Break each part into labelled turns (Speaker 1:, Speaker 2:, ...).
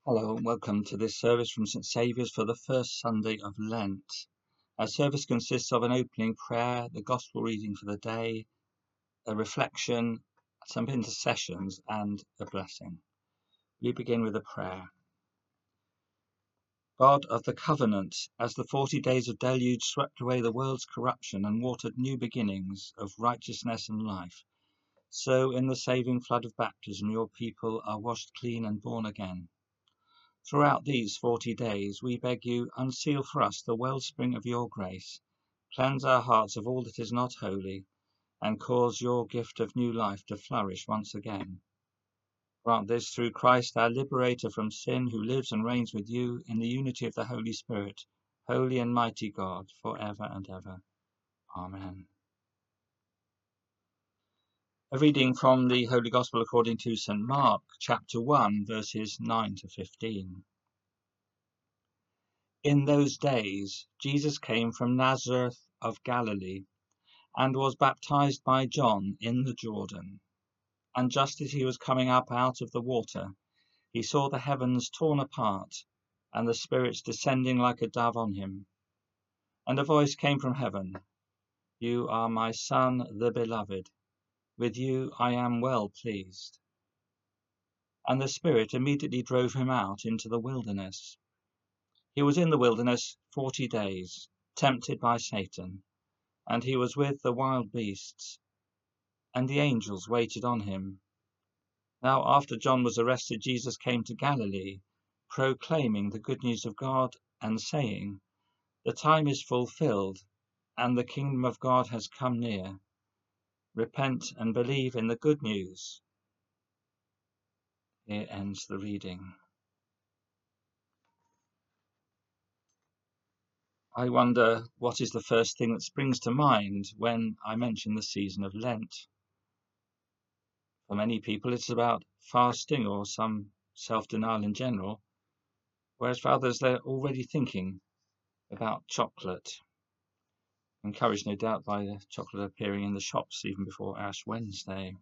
Speaker 1: Hello and welcome to this service from St Saviour's for the first Sunday of Lent. Our service consists of an opening prayer, the Gospel reading for the day, a reflection, some intercessions and a blessing. We begin with a prayer. God of the covenant, as the 40 days of deluge swept away the world's corruption and watered new beginnings of righteousness and life, so in the saving flood of baptism your people are washed clean and born again. Throughout these 40 days, we beg you, unseal for us the wellspring of your grace, cleanse our hearts of all that is not holy, and cause your gift of new life to flourish once again. Grant this through Christ, our liberator from sin, who lives and reigns with you in the unity of the Holy Spirit, holy and mighty God, for ever and ever. Amen. A reading from the Holy Gospel according to St. Mark, chapter 1, verses 9 to 15. In those days Jesus came from Nazareth of Galilee, and was baptized by John in the Jordan. And just as he was coming up out of the water, he saw the heavens torn apart, and the Spirit descending like a dove on him. And a voice came from heaven, "You are my Son, the Beloved. With you I am well pleased." And the Spirit immediately drove him out into the wilderness. He was in the wilderness 40 days, tempted by Satan, and he was with the wild beasts, and the angels waited on him. Now after John was arrested, Jesus came to Galilee, proclaiming the good news of God and saying, "The time is fulfilled, and the kingdom of God has come near. Repent and believe in the good news." Here ends the reading. I wonder what is the first thing that springs to mind when I mention the season of Lent. For many people it's about fasting or some self-denial in general, whereas for others they're already thinking about chocolate, encouraged no doubt by the chocolate appearing in the shops even before Ash Wednesday.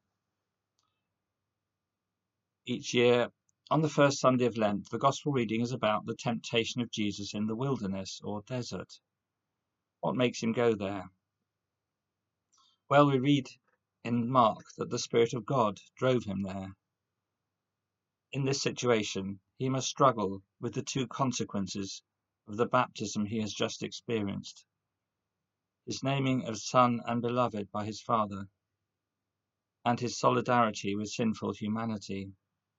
Speaker 1: Each year, on the first Sunday of Lent, the Gospel reading is about the temptation of Jesus in the wilderness or desert. What makes him go there? Well, we read in Mark that the Spirit of God drove him there. In this situation, he must struggle with the two consequences of the baptism he has just experienced: his naming of Son and Beloved by his Father, and his solidarity with sinful humanity.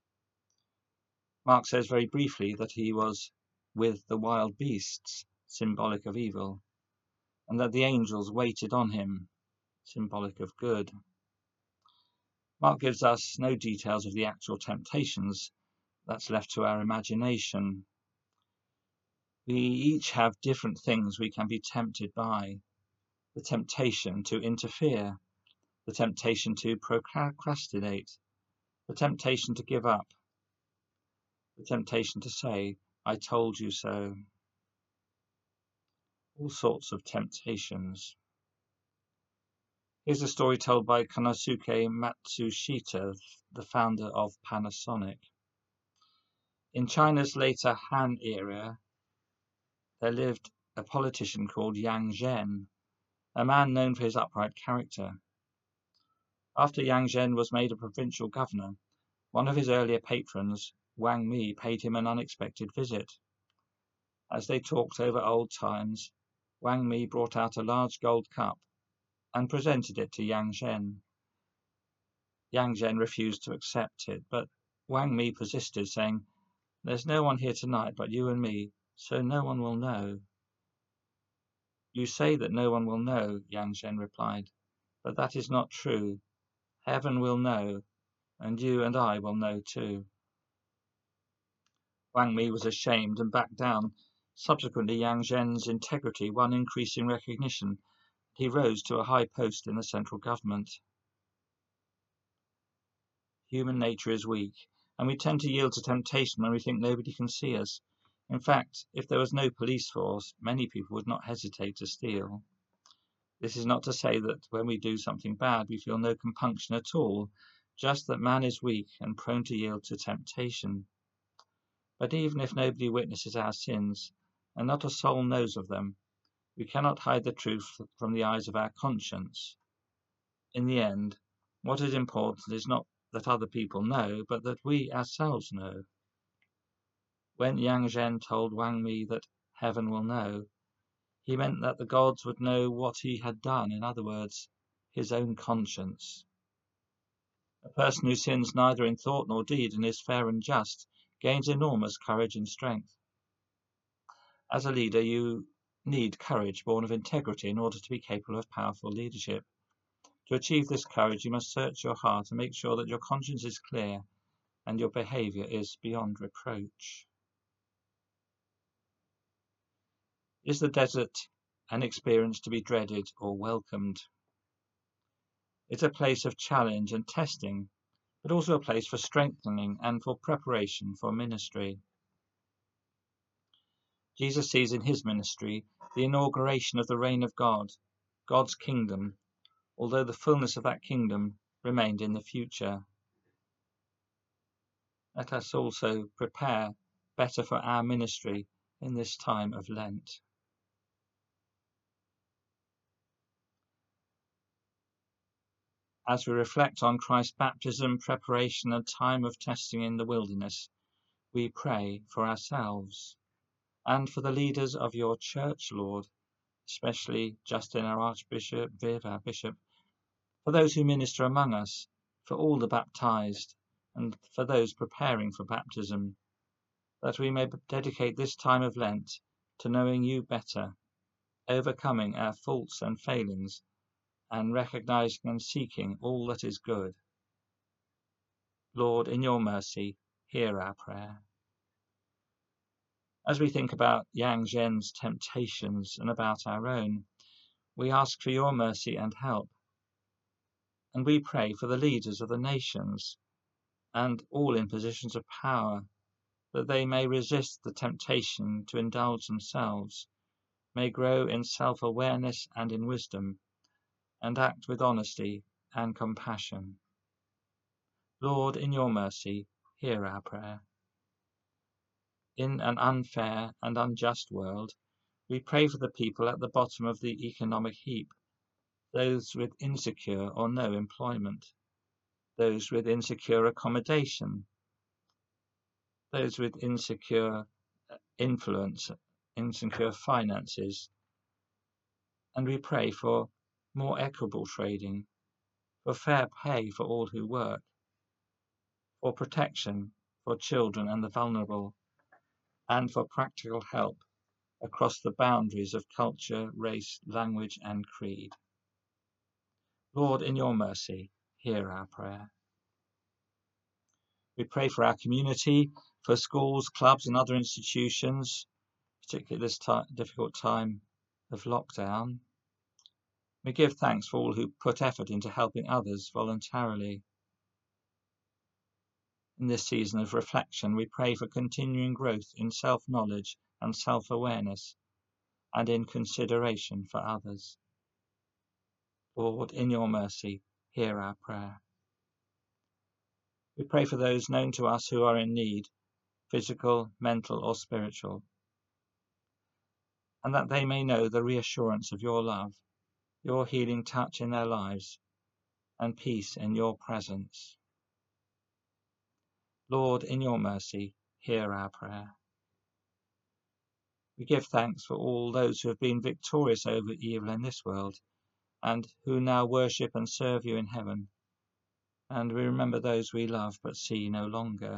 Speaker 1: Mark says very briefly that he was with the wild beasts, symbolic of evil, and that the angels waited on him, symbolic of good. Mark gives us no details of the actual temptations. That's left to our imagination. We each have different things we can be tempted by. The temptation to interfere, the temptation to procrastinate, the temptation to give up, the temptation to say, "I told you so." All sorts of temptations. Here's a story told by Konosuke Matsushita, the founder of Panasonic. In China's later Han era, there lived a politician called Yang Zhen, a man known for his upright character. After Yang Zhen was made a provincial governor, one of his earlier patrons, Wang Mi, paid him an unexpected visit. As they talked over old times, Wang Mi brought out a large gold cup and presented it to Yang Zhen. Yang Zhen refused to accept it, but Wang Mi persisted, saying, "There's no one here tonight but you and me, so no one will know." "You say that no one will know," Yang Zhen replied, "but that is not true. Heaven will know, and you and I will know too." Wang Mi was ashamed and backed down. Subsequently, Yang Zhen's integrity won increasing recognition. He rose to a high post in the central government. Human nature is weak, and we tend to yield to temptation when we think nobody can see us. In fact, if there was no police force, many people would not hesitate to steal. This is not to say that when we do something bad, we feel no compunction at all, just that man is weak and prone to yield to temptation. But even if nobody witnesses our sins, and not a soul knows of them, we cannot hide the truth from the eyes of our conscience. In the end, what is important is not that other people know, but that we ourselves know. When Yang Zhen told Wang Mi that heaven will know, he meant that the gods would know what he had done, in other words, his own conscience. A person who sins neither in thought nor deed and is fair and just gains enormous courage and strength. As a leader, you need courage born of integrity in order to be capable of powerful leadership. To achieve this courage, you must search your heart and make sure that your conscience is clear and your behavior is beyond reproach. Is the desert an experience to be dreaded or welcomed? It's a place of challenge and testing, but also a place for strengthening and for preparation for ministry. Jesus sees in his ministry the inauguration of the reign of God, God's kingdom, although the fullness of that kingdom remained in the future. Let us also prepare better for our ministry in this time of Lent. As we reflect on Christ's baptism, preparation, and time of testing in the wilderness, we pray for ourselves and for the leaders of your church, Lord, especially Justin, our Archbishop, Viv, our Bishop, for those who minister among us, for all the baptized, and for those preparing for baptism, that we may dedicate this time of Lent to knowing you better, overcoming our faults and failings, and recognizing and seeking all that is good. Lord, in your mercy, hear our prayer. As we think about Yang Zhen's temptations and about our own, we ask for your mercy and help. And we pray for the leaders of the nations and all in positions of power, that they may resist the temptation to indulge themselves, may grow in self-awareness and in wisdom, and act with honesty and compassion. Lord, in your mercy, hear our prayer. In an unfair and unjust world, we pray for the people at the bottom of the economic heap, those with insecure or no employment, those with insecure accommodation, those with insecure influence, insecure finances. And we pray for more equitable trading, for fair pay for all who work, for protection for children and the vulnerable, and for practical help across the boundaries of culture, race, language, and creed. Lord, in your mercy, hear our prayer. We pray for our community, for schools, clubs, and other institutions, particularly this difficult time of lockdown. We give thanks for all who put effort into helping others voluntarily. In this season of reflection, we pray for continuing growth in self-knowledge and self-awareness, and in consideration for others. Lord, in your mercy, hear our prayer. We pray for those known to us who are in need, physical, mental, or spiritual, and that they may know the reassurance of your love, your healing touch in their lives, and peace in your presence. Lord, in your mercy, hear our prayer. We give thanks for all those who have been victorious over evil in this world, and who now worship and serve you in heaven. And we remember those we love but see no longer.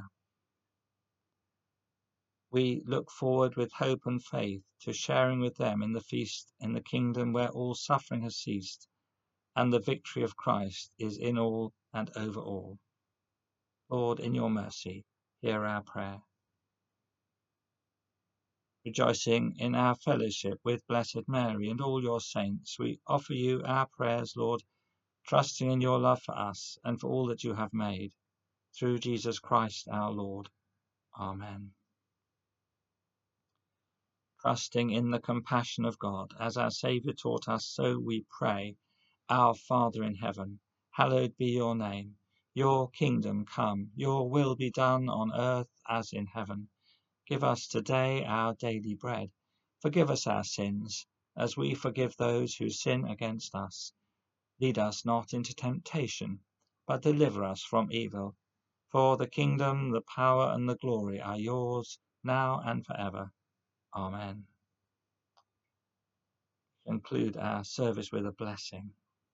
Speaker 1: We look forward with hope and faith to sharing with them in the feast in the kingdom where all suffering has ceased, and the victory of Christ is in all and over all. Lord, in your mercy, hear our prayer. Rejoicing in our fellowship with Blessed Mary and all your saints, we offer you our prayers, Lord, trusting in your love for us and for all that you have made, through Jesus Christ our Lord. Amen. Trusting in the compassion of God, as our Saviour taught us, so we pray. Our Father in heaven, hallowed be your name. Your kingdom come, your will be done on earth as in heaven. Give us today our daily bread. Forgive us our sins, as we forgive those who sin against us. Lead us not into temptation, but deliver us from evil. For the kingdom, the power, and the glory are yours, now and forever. Amen. Conclude our service with a blessing.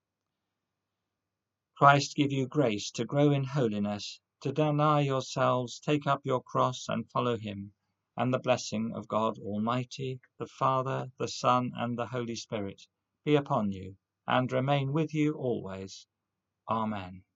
Speaker 1: Christ give you grace to grow in holiness, to deny yourselves, take up your cross, and follow him. And the blessing of God Almighty, the Father, the Son, and the Holy Spirit be upon you, and remain with you always. Amen.